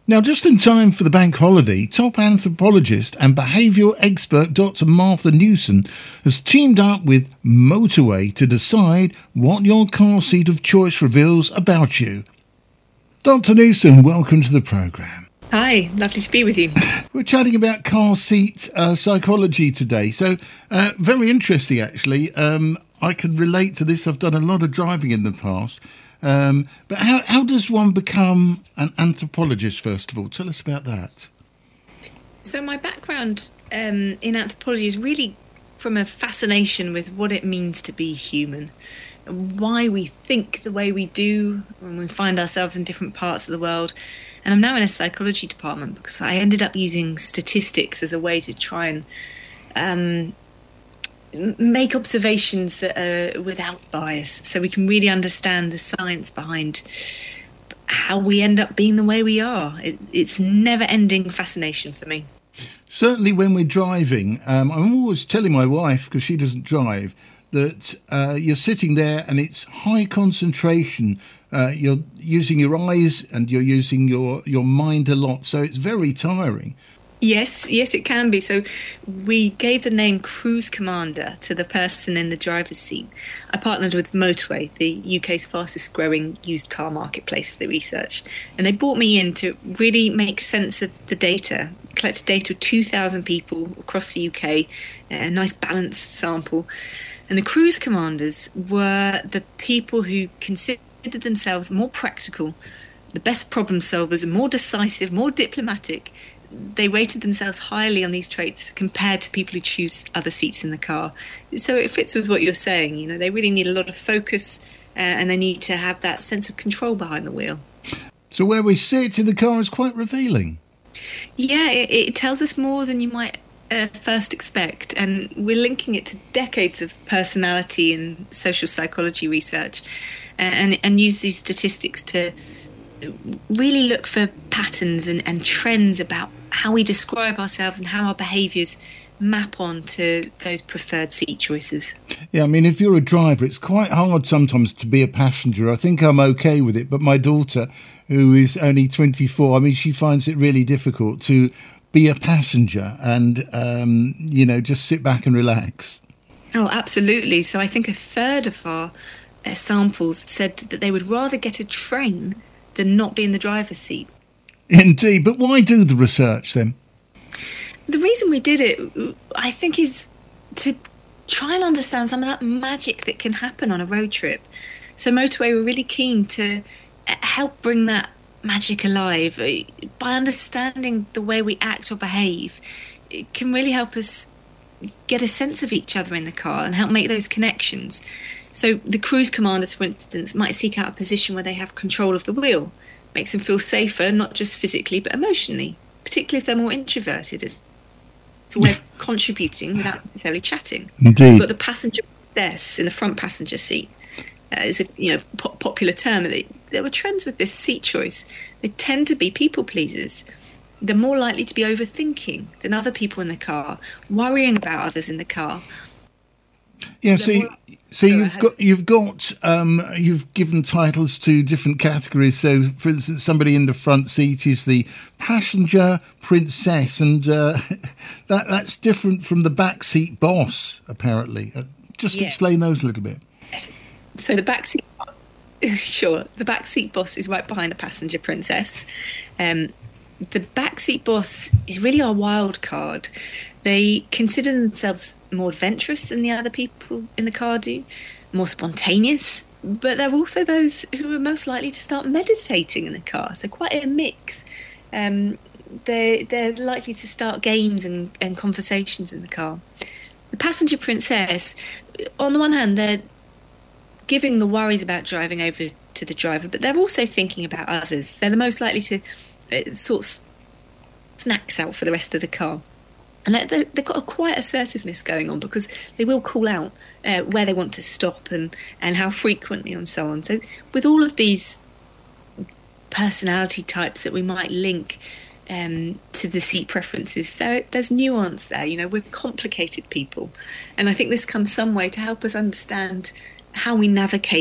Now, just in time for the bank holiday, top anthropologist and behavioural expert Dr. Martha Newson has teamed up with Motorway to decide what your car seat of choice reveals about you. Dr. Newson, welcome to the programme. Hi, lovely to be with you. We're chatting about car seat psychology today. So, very interesting, actually. I can relate to this. I've done a lot of driving in the past. But how does one become an anthropologist, first of all? Tell us about that. So my background in anthropology is really from a fascination with what it means to be human, why we think the way we do when we find ourselves in different parts of the world. And I'm now in a psychology department because I ended up using statistics as a way to try and make observations that are without bias, so we can really understand the science behind how we end up being the way we are. It's never-ending fascination for me. Certainly when we're driving, I'm always telling my wife, because she doesn't drive, that you're sitting there and it's high concentration. You're using your eyes and you're using your mind a lot, so it's very tiring. Yes, it can be. So we gave the name Cruise Commander to the person in the driver's seat. I partnered with Motorway, the UK's fastest growing used car marketplace, for the research. And they brought me in to really make sense of the data, collected data of 2,000 people across the UK, a nice balanced sample. And the Cruise Commanders were the people who considered themselves more practical, the best problem solvers, more decisive, more diplomatic. They rated themselves highly on these traits compared to people who choose other seats in the car. So it fits with what you're saying. You know, they really need a lot of focus and they need to have that sense of control behind the wheel. So where we sit in the car is quite revealing. Yeah, it tells us more than you might first expect. And we're linking it to decades of personality and social psychology research and use these statistics to really look for patterns and trends about how we describe ourselves and how our behaviours map onto those preferred seat choices. Yeah, I mean, if you're a driver, it's quite hard sometimes to be a passenger. I think I'm okay with it, but my daughter, who is only 24, I mean, she finds it really difficult to be a passenger and, just sit back and relax. Oh, absolutely. So I think a third of our samples said that they would rather get a train than not be in the driver's seat. Indeed, but why do the research then? The reason we did it, I think, is to try and understand some of that magic that can happen on a road trip. So Motorway were really keen to help bring that magic alive by understanding the way we act or behave. It can really help us get a sense of each other in the car and help make those connections. So the cruise commanders, for instance, might seek out a position where they have control of the wheel. Makes them feel safer, not just physically, but emotionally, particularly if they're more introverted. It's a way of contributing without necessarily chatting. Indeed. You've got the passenger princess in the front passenger seat. It's a popular term. There were trends with this seat choice. They tend to be people pleasers. They're more likely to be overthinking than other people in the car, worrying about others in the car. Yeah, you've given titles to different categories. So, for instance, somebody in the front seat is the passenger princess, and that's different from the back seat boss, apparently. Explain those a little bit. Yes. So the back seat, sure, the back seat boss is right behind the passenger princess. The backseat boss is really our wild card. They consider themselves more adventurous than the other people in the car do, more spontaneous, but they're also those who are most likely to start meditating in the car, so quite a mix. They're likely to start games and conversations in the car. The passenger princess, on the one hand, they're giving the worries about driving over to the driver, but they're also thinking about others. They're the most likely to sort snacks out for the rest of the car, and they've got a quiet assertiveness going on because they will call out where they want to stop and how frequently and so on. So with all of these personality types that we might link to the seat preferences, there's nuance there. We're complicated people, and I think this comes some way to help us understand how we navigate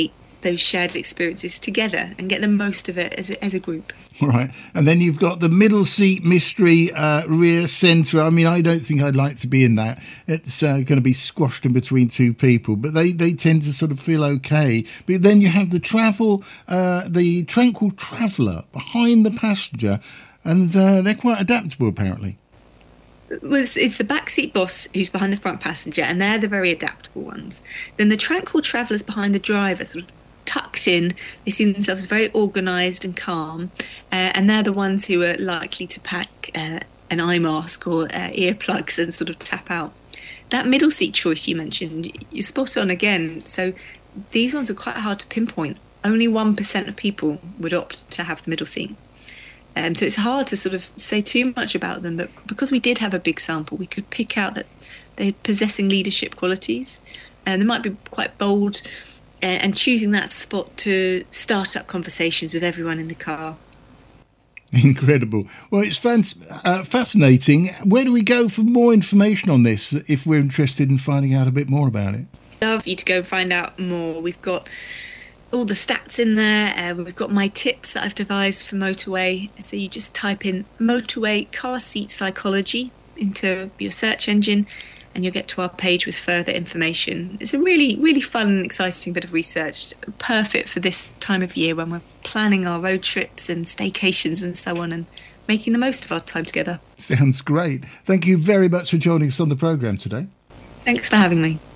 those shared experiences together and get the most of it as a group. Right. And then you've got the middle seat mystery rear centre. I mean, I don't think I'd like to be in that. It's going to be squashed in between two people, but they tend to sort of feel okay. But then you have the Tranquil Traveller behind the passenger, and they're quite adaptable, apparently. Well, it's the backseat boss who's behind the front passenger, and they're the very adaptable ones. Then the Tranquil Traveller's behind the driver, sort of tucked in. They see themselves very organised and calm, and they're the ones who are likely to pack an eye mask or earplugs and sort of tap out. That middle seat choice you mentioned, you're spot on again. So these ones are quite hard to pinpoint. Only 1% of people would opt to have the middle seat. So it's hard to sort of say too much about them, but because we did have a big sample, we could pick out that they're possessing leadership qualities, and they might be quite bold, and choosing that spot to start up conversations with everyone in the car. Incredible. Well, it's fascinating. Where do we go for more information on this if we're interested in finding out a bit more about it? I'd love you to go and find out more. We've got all the stats in there. We've got my tips that I've devised for Motorway. So you just type in Motorway car seat psychology into your search engine, and you'll get to our page with further information. It's a really, really fun and exciting bit of research, perfect for this time of year when we're planning our road trips and staycations and so on, and making the most of our time together. Sounds great. Thank you very much for joining us on the programme today. Thanks for having me.